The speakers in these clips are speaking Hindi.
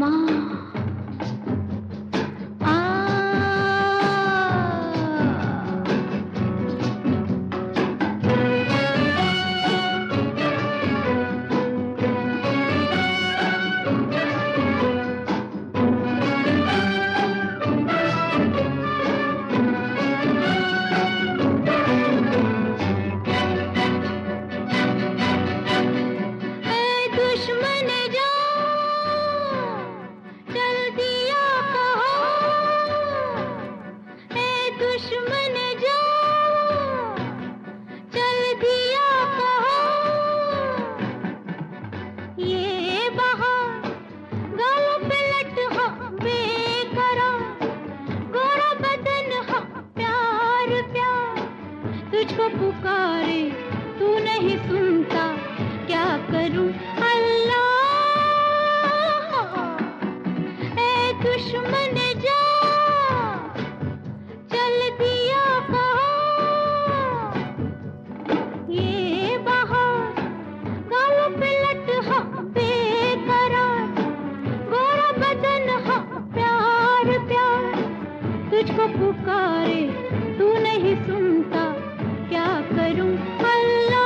तुझको पुकारे तू नहीं सुनता, क्या करूं अल्लाह। ए दुश्मन जा चल दिया कहाँ, ये बहार गालों पे लट हाँ बेकरार, गोरा बदन हाँ प्यार प्यार। तुझको पुकारे तू नहीं सुनता, क्या करूं अल्लाह।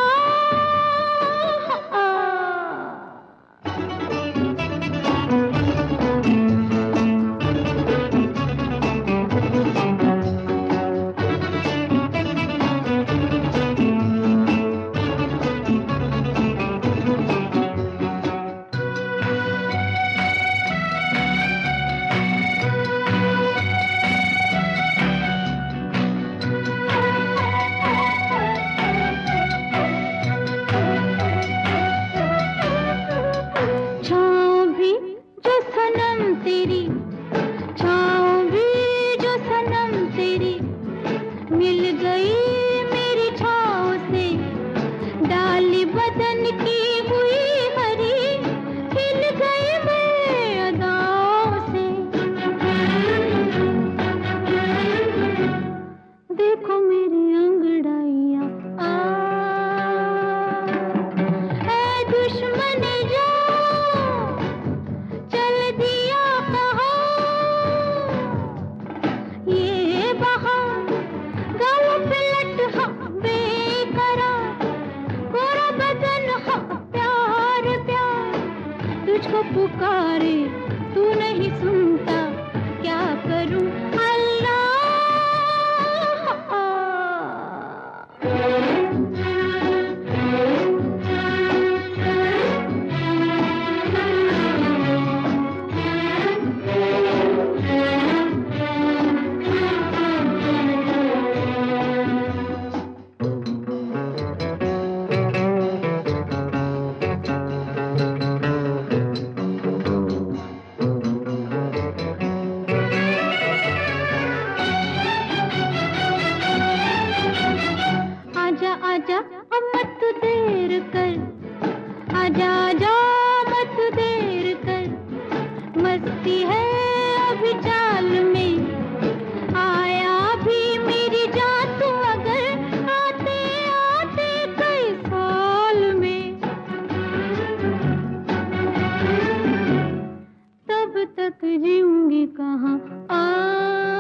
तेरी छाँव भी जो सनम तेरी, मिल गई मेरी छाँव से डाली बदन की हुई हरी, खिल गई मैं अदाओं से। देखो मेरी अंगड़ाइयाँ ऐ दुश्मन जा तुझको पुकारे तू नहीं सुनता, क्या करूं अल्लाह। आजा अब मत देर कर, आजा आजा मत देर कर, मस्ती है अभी चाल में, आया भी मेरी जान तू अगर आते आते कई साल में। तब तक जीऊंगी कहाँ